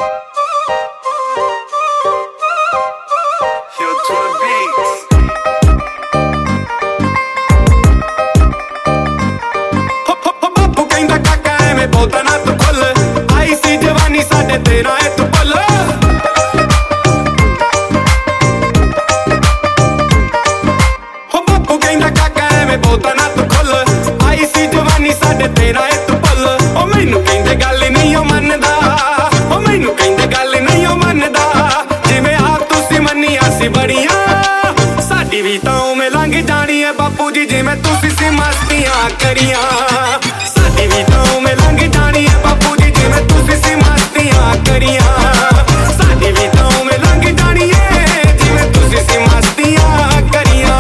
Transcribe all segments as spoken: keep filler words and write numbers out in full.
बापू जी जिवें तुसीं सी मस्तियां करियां साडी भी तां उवें लंघ जानी है बापू जी जिवें तुसीं सी मस्तियां करियां साडी भी तां उवें लंघ जानी है जिवें तुसीं सी मस्तियां करियां।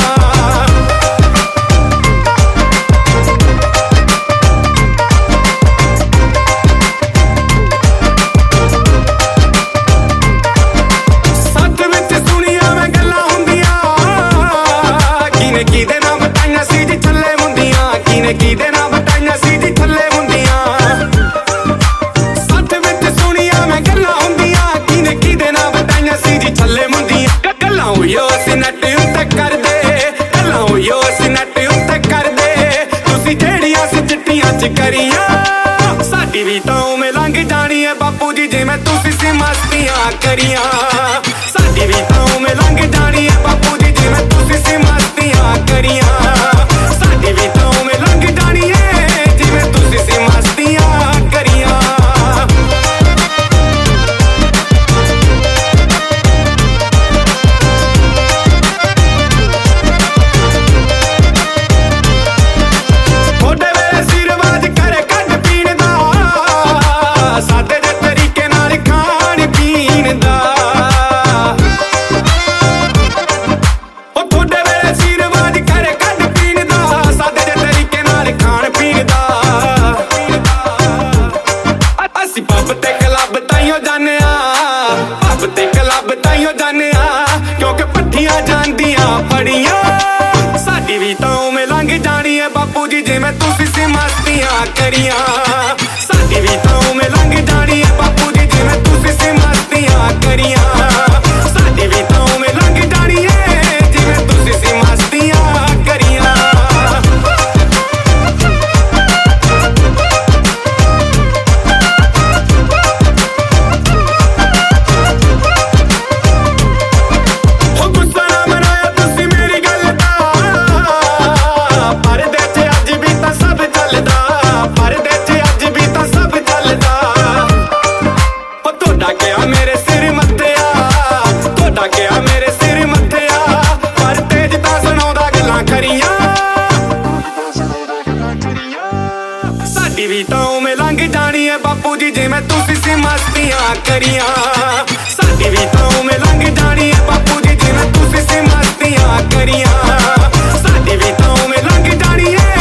सच विच सुनिया मैं गल्लां हुंदियां किने किदे नां बताइयां सी जी थल्ले मुंदियां किने किदे नां बताइयां सी जी थल्ले मुंदियां। सच विच सुनिया मैं गल्लां हुंदियां किने किदे नां बताइयां सी जी थल्ले मुंदियां। गल्लां होइयो असीं नैट उत्ते करदे गल्लां होइयो असीं नैट उत्ते करदे तुसीं जेहड़ियां सी चिट्ठियां च करियां साडी भी तां उवें लंघ जानी है बापू जी जिवें तुसीं सी मस्तियां करियां साडी भी तां उवें लंघ जानी है बापू जी जिवें तुसीं सी मस्तियां करियां साडी भी तां उवें लंघ जानी है जिवें तुसीं सी मस्तियां करियां। थोड़े वेले सी रिवाज करे कड्ड पीण दा सादे जे तरीके नाल खाण पीण दा ओ थोड़े वेले सी रिवाज करे कड्ड पीण दा सादे जे तरीके नाल खाण पीण दा। असीं पब ते क्लब ताइयों जाने आ पब ते क्लब ताइयों जाने आ क्योंकि पट्ठियां जांदियां फड़ियां साडी भी तां उवें लंघ जानी है बापू जी जिवें तुसीं सी मस्तियां करियां साडी भी तां उवें लंघ जानी है बापू जी जिवें तुसीं सी मस्तियां करियां साडी भी तां उवें लंघ जानी है जिवें तुसीं सी मस्तियां करियां। हो गुस्सा ना मनाया तुसीं मेरी गल दा परदे च अज भी तां सब चलदा परदे च अज भी तां सब चलदा। हो तोड़ा क्या मेरे सिर मत्थेआ तोड़ा क्या मेरे सिर मत्थेआ पर तेज तां सुणाउंदा गल्लां खरियां साडी भी तां उवें लंघ जानी है बापू जी जिवें तुसीं सी मस्तियां करियां साडी भी तां उवें लंघ जानी है बापू जी जिवें तुसीं सी मस्तियां करियां साडी भी तां उवें लंघ जानी है